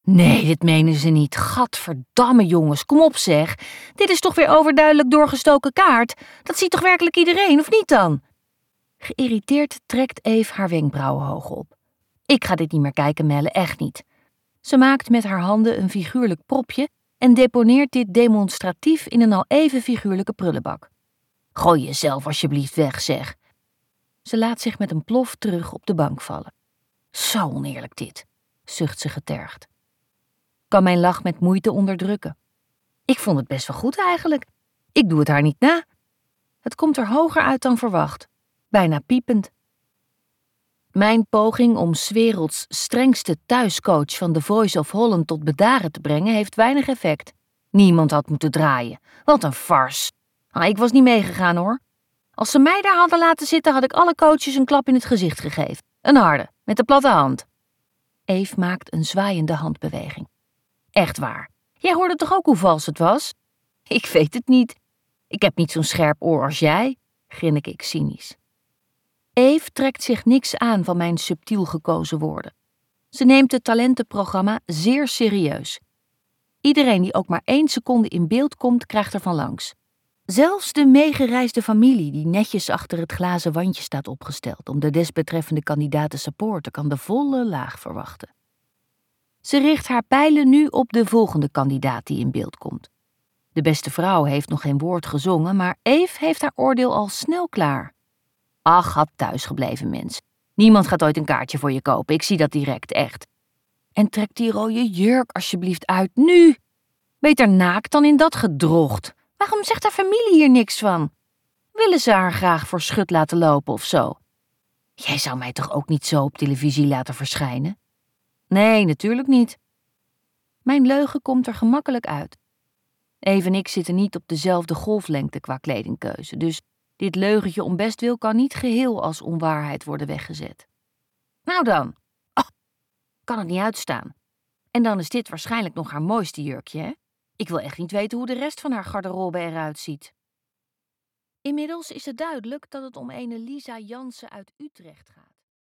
Nee, dit menen ze niet. Gadverdamme jongens, kom op zeg. Dit is toch weer overduidelijk doorgestoken kaart? Dat ziet toch werkelijk iedereen, of niet dan? Geïrriteerd trekt Eve haar wenkbrauwen hoog op. Ik ga dit niet meer kijken, Melle, echt niet. Ze maakt met haar handen een figuurlijk propje en deponeert dit demonstratief in een al even figuurlijke prullenbak. Gooi jezelf alsjeblieft weg, zeg. Ze laat zich met een plof terug op de bank vallen. Zo oneerlijk dit, zucht ze getergd. Kan mijn lach met moeite onderdrukken. Ik vond het best wel goed eigenlijk. Ik doe het haar niet na. Het komt er hoger uit dan verwacht. Bijna piepend. Mijn poging om 's werelds strengste thuiscoach van The Voice of Holland tot bedaren te brengen heeft weinig effect. Niemand had moeten draaien. Wat een farce. Ik was niet meegegaan hoor. Als ze mij daar hadden laten zitten, had ik alle coaches een klap in het gezicht gegeven. Een harde, met de platte hand. Eve maakt een zwaaiende handbeweging. Echt waar. Jij hoorde toch ook hoe vals het was? Ik weet het niet. Ik heb niet zo'n scherp oor als jij, grinnik ik cynisch. Eve trekt zich niks aan van mijn subtiel gekozen woorden. Ze neemt het talentenprogramma zeer serieus. Iedereen die ook maar 1 seconde in beeld komt, krijgt er van langs. Zelfs de meegereisde familie die netjes achter het glazen wandje staat opgesteld om de desbetreffende kandidaat te supporten, kan de volle laag verwachten. Ze richt haar pijlen nu op de volgende kandidaat die in beeld komt. De beste vrouw heeft nog geen woord gezongen, maar Eve heeft haar oordeel al snel klaar. Ach, had thuisgebleven mens. Niemand gaat ooit een kaartje voor je kopen, ik zie dat direct, echt. En trek die rode jurk alsjeblieft uit, nu! Beter naakt dan in dat gedrocht. Waarom zegt haar familie hier niks van? Willen ze haar graag voor schut laten lopen of zo? Jij zou mij toch ook niet zo op televisie laten verschijnen? Nee, natuurlijk niet. Mijn leugen komt er gemakkelijk uit. Eve en ik zitten niet op dezelfde golflengte qua kledingkeuze, dus dit leugentje om bestwil kan niet geheel als onwaarheid worden weggezet. Nou dan. Oh, kan het niet uitstaan. En dan is dit waarschijnlijk nog haar mooiste jurkje, hè? Ik wil echt niet weten hoe de rest van haar garderobe eruit ziet. Inmiddels is het duidelijk dat het om ene Lisa Jansen uit Utrecht gaat.